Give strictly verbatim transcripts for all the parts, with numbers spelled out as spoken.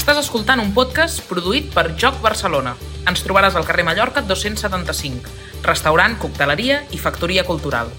Estàs escoltant un podcast produït per Joc Barcelona. Ens trobaràs al carrer Mallorca dos-cents setanta-cinc, restaurant, cocteleria i factoria cultural.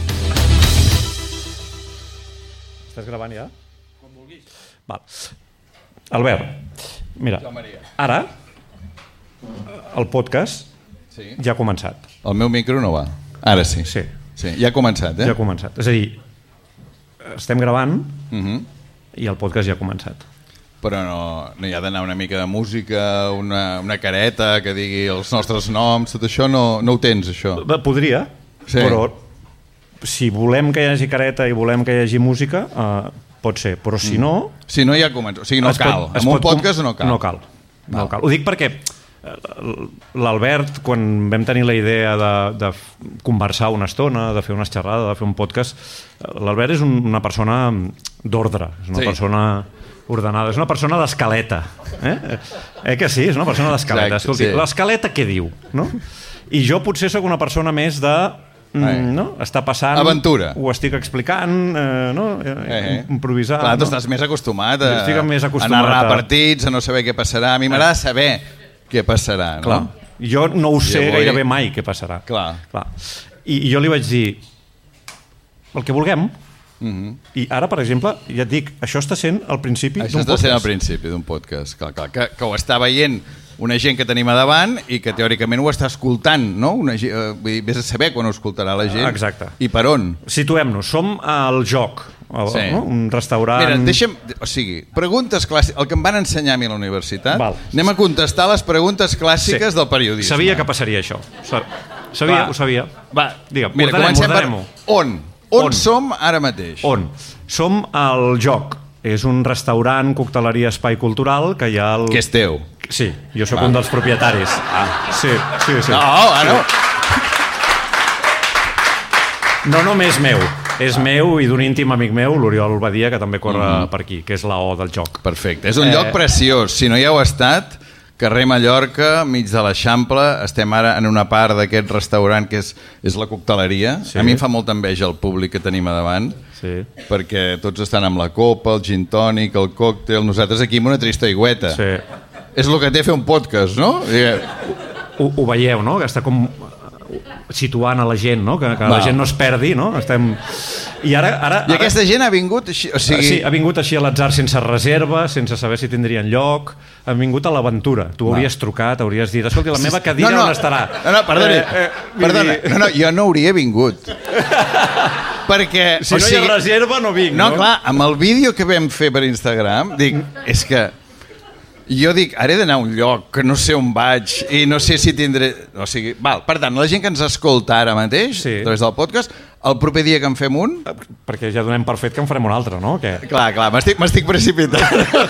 Estàs gravant ja? Com vulguis. Val. Albert, mira, ara el podcast sí. ja ha començat. El meu micro no va. Ara sí. Sí. Sí. Ja ha començat, eh? Ja ha començat. És a dir, estem gravant uh-huh. i el podcast ja ha començat. Però no, no hi ha d'anar una mica de música, una, una careta que digui els nostres noms, tot això no, no ho tens, això? Podria, sí. Però si volem que hi hagi careta i volem que hi hagi música, uh, pot ser, però si no... Si no ja comença, o sigui, no cal. Pot, en un pot, podcast no cal. No cal, no cal. Ho dic perquè l'Albert, quan vam tenir la idea de, de conversar una estona, de fer una xerrada, de fer un podcast, l'Albert és una persona d'ordre, és una sí. persona ordenada, és una persona d'escaleta. Eh? eh que sí? És una persona d'escaleta. Escolti, sí. L'escaleta què diu? No? I jo potser sóc una persona més de... Mm, no? Està passant... Aventura. Ho estic explicant, eh, no? eh, eh. improvisant. Clar, tu no? estàs més acostumat a, estic més acostumat a narrar partits, a no saber què passarà. A mi m'agrada saber què passarà. No? Clar. Jo no ho sé vull... gairebé mai què passarà. Clar. Clar. I, I jo li vaig dir el que vulguem. Uh-huh. I ara, per exemple, ja et dic, això està sent el principi d'un podcast. Això està sent el principi d'un podcast, clar, clar, que, que ho està veient una gent que tenim a davant i que teòricament ho està escoltant, no? Una, uh, vull dir, vés a saber quan ho escoltarà la gent. Exacte. I per on. Situem-nos, som al Joc, el, sí. no? Un restaurant... Mira, deixa'm, o sigui, preguntes clàssiques, el que em van ensenyar a mi a la universitat, Val. Anem a contestar les preguntes clàssiques sí. del periodisme. Sabia que passaria això, sabia, Va. ho sabia. Va, digue'm, mira, ordenem, comencem ordenem-ho. per on? On, on som ara mateix? On? Som al Joc. És un restaurant, cocteleria, espai cultural que hi ha... El... Que és teu. Sí, jo sóc Va. un dels propietaris. Ah. Sí, sí, sí. No, ah, no. No només meu, és meu i d'un íntim amic meu, l'Oriol Badia, que també corre mm-hmm. per aquí, que és la O del Joc. Perfecte. És un eh... lloc preciós. Si no hi heu estat... Carrer Mallorca, mig de l'Eixample, estem ara en una part d'aquest restaurant que és, és la cocteleria. Sí. A mi em fa molta enveja el públic que tenim a davant, sí. perquè tots estan amb la copa, el gin tònic, el còctel, nosaltres aquí amb una trista aigüeta. Sí. És el que té fer un podcast, no? Ho, ho veieu, no? Que està com situant a la gent, no? Que, que la gent no es perdi, no? Estem... I, ara, ara, I aquesta ara... gent ha vingut així, o sigui... Sí, ha vingut així a l'atzar, sense reserva, sense saber si tindrien lloc, ha vingut a l'aventura. Tu hauries Va. trucat, hauries dit, escolti, la meva cadira no, no, on estarà? No, no, perdoni, eh, eh, perdona, no, no, jo no hauria vingut. Perquè... Si no sigui, hi ha reserva, no vinc. No, no, clar, amb el vídeo que vam fer per Instagram, dic, és que... Jo dic, ara he d'anar a un lloc que no sé on vaig i no sé si tindré... O sigui, val, per tant, la gent que ens escolta ara mateix, sí. a través del podcast, el proper dia que en fem un... Perquè ja donem per fet que en farem un altre, no? Que... Clar, clar, m'estic, m'estic precipitant.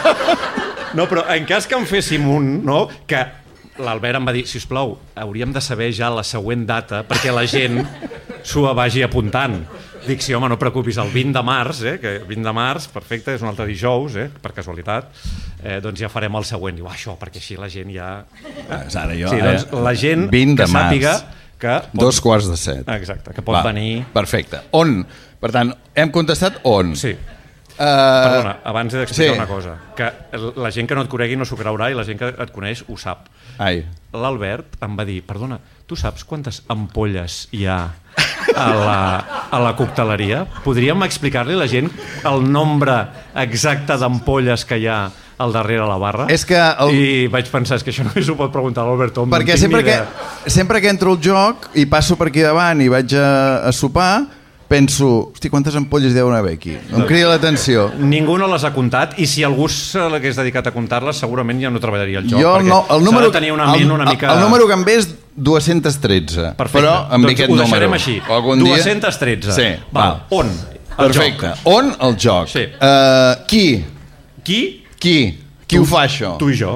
No, però en cas que en féssim un, no? Que l'Albert em va dir, sisplau, hauríem de saber ja la següent data perquè la gent s'ho vagi apuntant. Dic, sí, home, no preocupis, el vint de març, eh, que vint de març, perfecte, és un altre dijous, eh, per casualitat, eh, doncs ja farem el següent. Diu, això, perquè així la gent ja... Ah, ara jo, sí, doncs la gent que sàpiga que... Pot... Dos quarts de set. Exacte, que pot Va, venir... Perfecte. On? Per tant, hem contestat on? Sí. Uh... Perdona, abans he d'explicar sí. una cosa, que la gent que no et conegui no s'ho creurà i la gent que et coneix ho sap. Ai. L'Albert em va dir, perdona, tu saps quantes ampolles hi ha a la, a la cocteleria? Podríem explicar-li a la gent el nombre exacte d'ampolles que hi ha al darrere la barra? És que el... I vaig pensar, és que això només ho pot preguntar l'Albert Tom. Perquè no sempre que, sempre que entro al joc i passo per aquí davant i vaig a, a sopar, penso, hosti, quantes ampolles deuen haver aquí? Em crida l'atenció. Ningú no les ha comptat i si algú s'hagués dedicat a comptar-les segurament ja no treballaria el joc. Jo, perquè no, el número, s'ha de tenir una ment una mica... El, el número que em ve és dos-cents tretze. Perfecte. Però em ve doncs aquest ho número. deixarem així. dos-cents tretze. Sí. Val. On? El Perfecte. Joc. On el joc? Sí. Uh, qui? Qui? Qui? Qui tu, ho fa, això? Tu i jo.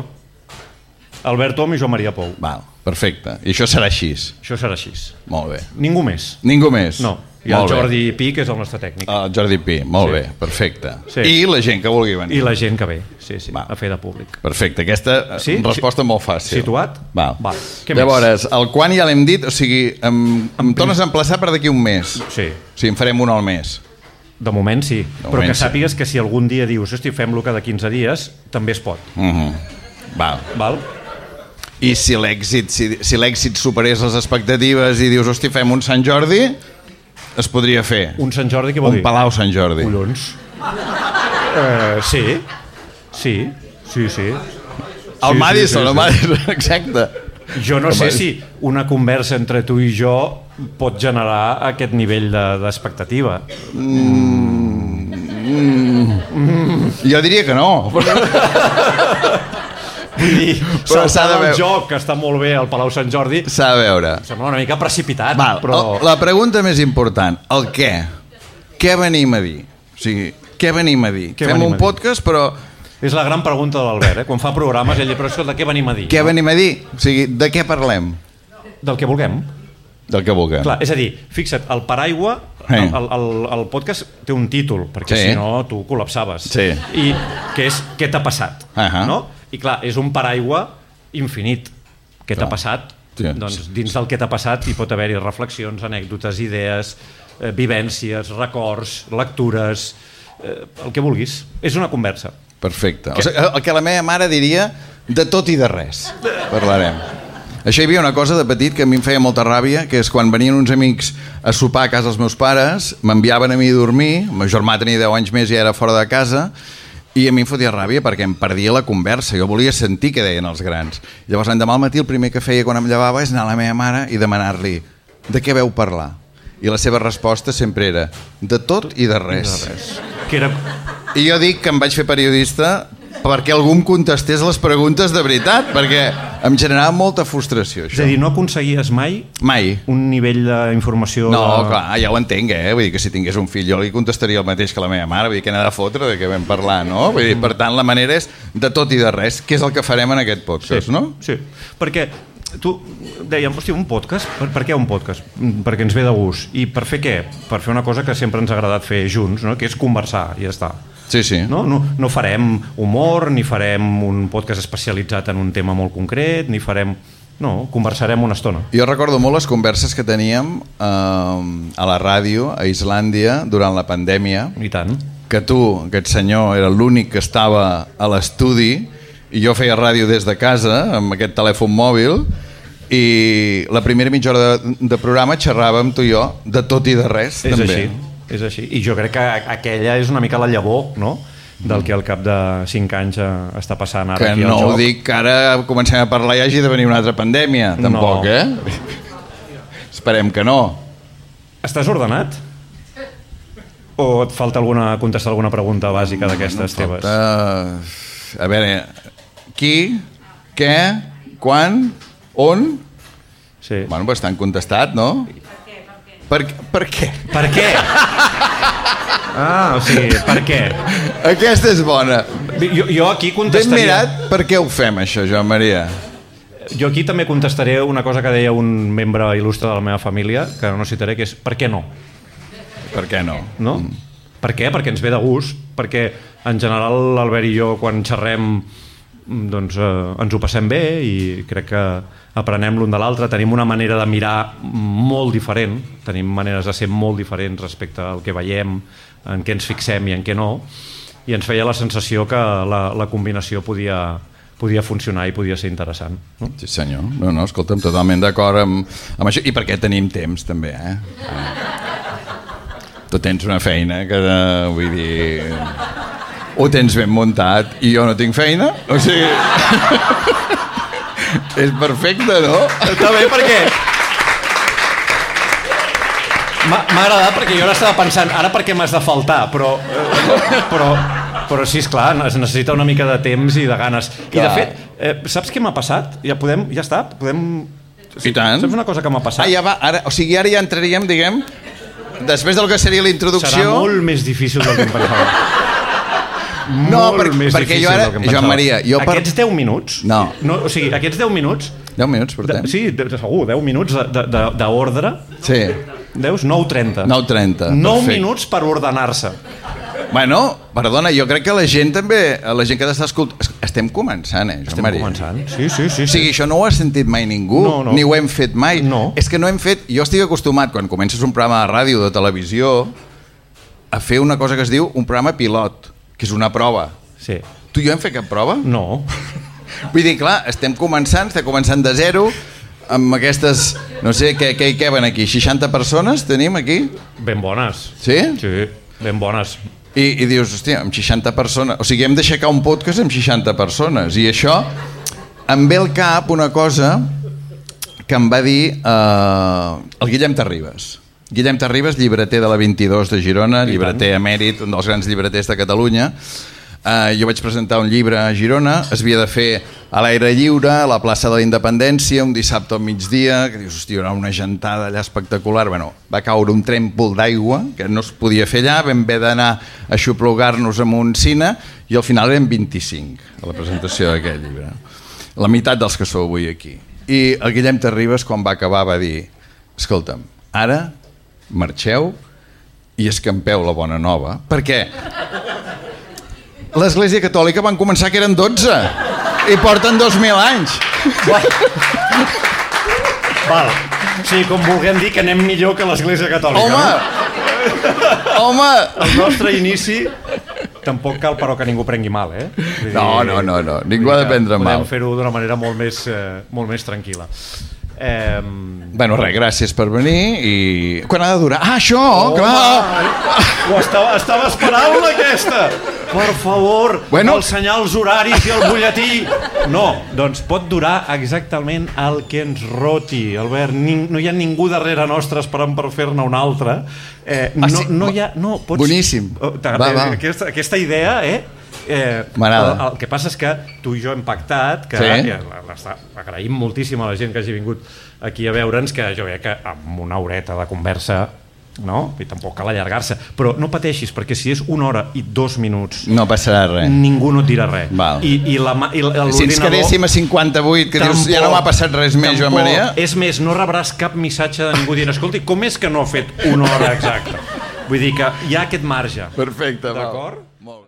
Albert Tom i jo Maria Pou. Val, perfecte. I això serà així? Això serà així. Molt bé. Ningú més? Ningú més? No. I el molt Jordi bé. Pi, que és el nostre tècnic. El Jordi Pi, molt sí. bé, perfecte. Sí. I la gent que vulgui venir. I la gent que ve, sí, sí, Va. a fer de públic. Perfecte, aquesta sí? resposta molt fàcil. Situat? Val. Val. Què Llavors, més? el quan ja l'hem dit, o sigui, em, em En tornes a emplaçar per d'aquí un mes. Sí. O sigui, en farem un al mes. De moment sí, de però moment que sàpigues sí. que si algun dia dius hosti, fem-lo cada quinze dies, també es pot. Uh-huh. Val. Val? I si l'èxit si, si l'èxit superés les expectatives i dius, hosti, fem un Sant Jordi, es podria fer. Un Sant Jordi, què vol un dir? Un Palau Sant Jordi. Collons. Uh, sí, sí, sí, sí. El sí, Madison, sí, sí, el Madison, exacte. Jo no sé si una conversa entre tu i jo pot generar aquest nivell de, d'expectativa. Mm, mm, mm. Jo diria que no. Vull dir, saltar del veure... joc, que està molt bé al Palau Sant Jordi, s'ha de veure. Sembla una mica precipitat. Val, però... La pregunta més important, el què? Què venim a dir? O sigui, què venim a dir? Què Fem un a podcast, però... És la gran pregunta de l'Albert, eh? Quan fa programes, ell li pregunta, de què venim a dir? Què no? venim a dir? O sigui, de què parlem? Del que vulguem. Del que vulguem. Clar, és a dir, fixa't, el paraigua, sí. el, el, el podcast té un títol, perquè sí. si no tu col·lapsaves. Sí. I que és què t'ha passat, uh-huh. no? I clar, és un paraigua infinit. Què t'ha passat? Sí. Doncs dins del que t'ha passat hi pot haver-hi reflexions, anècdotes, idees, eh, vivències, records, lectures, eh, el que vulguis. És una conversa. Perfecte. O sigui, el que la meva mare diria de tot i de res. Parlarem. Això hi havia una cosa de petit que a mi em feia molta ràbia, que és quan venien uns amics a sopar a casa dels meus pares, m'enviaven a mi a dormir, el meu germà tenia deu anys més i era fora de casa, i a mi em fotia ràbia perquè em perdia la conversa, jo volia sentir què deien els grans. Llavors l'endemà al matí el primer que feia quan em llevava és anar a la meva mare i demanar-li de què veu parlar? I la seva resposta sempre era de tot i de res. I, de res. Que era... I jo dic que em vaig fer periodista perquè algú em contestés les preguntes de veritat, perquè em generava molta frustració, això. És a dir, no aconseguies mai, mai. un nivell d'informació... No, de... clar, ja ho entenc, eh? Vull dir que si tingués un fill jo li contestaria el mateix que la meva mare, vull dir que n'ha de fotre de què vam parlar, no? Vull dir, per tant, la manera és de tot i de res, que és el que farem en aquest podcast, sí, no? Sí, perquè tu dèiem, hòstia, un podcast? Per, per què un podcast? Perquè ens ve de gust. I per fer què? Per fer una cosa que sempre ens ha agradat fer junts, no? Que és conversar, i ja està. Sí, sí. No, no, no farem humor, ni farem un podcast especialitzat en un tema molt concret, ni farem... No, conversarem una estona. Jo recordo molt les converses que teníem eh, a la ràdio, a Islàndia, durant la pandèmia. I tant. Que tu, aquest senyor, era l'únic que estava a l'estudi i jo feia ràdio des de casa, amb aquest telèfon mòbil, i la primera mitja hora de, de programa xerràvem tu i jo de tot i de res. És també. així. És així, i jo crec que aquella és una mica la llavor, no?, del que al cap de cinc anys està passant ara que aquí al no joc. Ho dic que ara comencem a parlar i hagi de venir una altra pandèmia, tampoc, no. eh? Esperem que no. Estàs ordenat? O et falta alguna, contestar alguna pregunta bàsica d'aquestes no teves? Falta... A veure, qui, què, quan, on? Sí. Bueno, bastant contestat, no? Per, per què? Per què? Ah, o sigui, per què? Aquesta és bona. Jo, jo aquí contestaria... Ben mirat per què ho fem, això, Joan Maria. Jo aquí també contestaré una cosa que deia un membre il·lustre de la meva família, que no citaré, que és per què no? Per què no? No? Mm. Per què? Perquè ens ve de gust, perquè en general l'Albert i jo quan xerrem doncs eh, ens ho passem bé i crec que aprenem l'un de l'altre, tenim una manera de mirar molt diferent, tenim maneres de ser molt diferents respecte al que veiem, en què ens fixem i en què no, i ens feia la sensació que la, la combinació podia, podia funcionar i podia ser interessant. No? Sí senyor, no, no, escolta'm, totalment d'acord amb, amb això, i perquè tenim temps també, eh? Tu tens una feina que, vull dir... O tens ben muntat i jo no tinc feina, o sigui... És perfecte, no? Està bé perquè... M'ha agradat perquè jo ara estava pensant ara per què m'has de faltar, però, però, però sí, esclar, es necessita una mica de temps i de ganes. Clar. I de fet, eh, saps què m'ha passat? Ja podem, ja està, podem... I tant. Saps una cosa que m'ha passat? Ah, ja va, ara, o sigui, ara ja entraríem, diguem, després del que seria la introducció... Serà molt més difícil del que em pensava. No, per, perquè jo ara, Joan Maria... Jo per... Aquests deu minuts... No. no. O sigui, aquests deu minuts... deu minuts, per tant? De, sí, de, segur, deu minuts d'ordre. Sí. Deus? nou trenta. nou trenta, nou minuts per ordenar-se. Bueno, perdona, jo crec que la gent també... La gent que t'està escoltant... Estem començant, eh, Joan Estem Maria? començant, sí, sí, sí. O sigui, això no ho ha sentit mai ningú, no, no. Ni ho hem fet mai. No. És que no hem fet... Jo estic acostumat, quan comences un programa de ràdio o de televisió, a fer una cosa que es diu un programa pilot, que és una prova. Sí. Tu i jo hem fet cap prova? No. Vull dir, clar, estem començant, estem començant de zero, amb aquestes, no sé, què, què, què van aquí? seixanta persones tenim aquí? Ben bones. Sí? Sí, ben bones. I, i dius, hòstia, amb seixanta persones... O sigui, hem d'aixecar un podcast amb seixanta persones. I això em ve al cap una cosa que em va dir eh, el Guillem Terribas. Guillem Terribas, llibreter de la vint-i-dos de Girona, llibreter emèrit, un dels grans llibreters de Catalunya. Uh, jo vaig presentar un llibre a Girona, es havia de fer a l'aire lliure, a la plaça de la Independència, un dissabte al migdia, que dius, hòstia, una gentada allà espectacular. Bueno, va caure un trèmpol d'aigua, que no es podia fer allà, vam haver d'anar a xuplugar-nos en un cine, i al final eren vint-i-cinc a la presentació d'aquest llibre. La meitat dels que sou avui aquí. I el Guillem Terribas, quan va acabar, va dir, escolta'm, ara marxeu i escampeu la bona nova, perquè l'Església Catòlica van començar que eren dotze i porten dos mil anys. Val. O sigui, com vulguem dir que anem millor que l'Església Catòlica. Home! No? Home! El nostre inici tampoc cal, però, que ningú prengui mal, eh? Dir, no, no, no, no. Ningú ha de prendre mal. Podem fer-ho d'una manera molt més, eh, molt més tranquil·la. Eh... Bueno, res, gràcies per venir i... Quan ha de durar? Ah, això, oh, clar! Ho estava, estava esperant-la, aquesta! Per favor, bueno, els senyals horaris i el butlletí. No, doncs pot durar exactament el que ens roti, Albert. Ning, no hi ha ningú darrere nostre esperant per fer-ne una altra. Eh, no, ah, sí? no hi ha... No, pots... Boníssim. Oh, va, va. Aquesta, aquesta idea, eh? Eh, M'agrada. El, el que passa és que tu i jo hem pactat que sí? ja, agraïm moltíssim a la gent que hagi vingut aquí a veure'ns, que jo crec que amb una horeta de conversa, no? I tampoc cal allargar-se, però no pateixis, perquè si és una hora i dos minuts no passarà res, ningú no et dirà res. Val. I, i, la, i si ens quedéssim a cinquanta-vuit que tampoc, dius ja no m'ha passat res més, Joan Maria. És més, no rebràs cap missatge de ningú dient, escolti, com és que no ha fet una hora exacta? Vull dir que hi ha aquest marge. Perfecte, d'acord?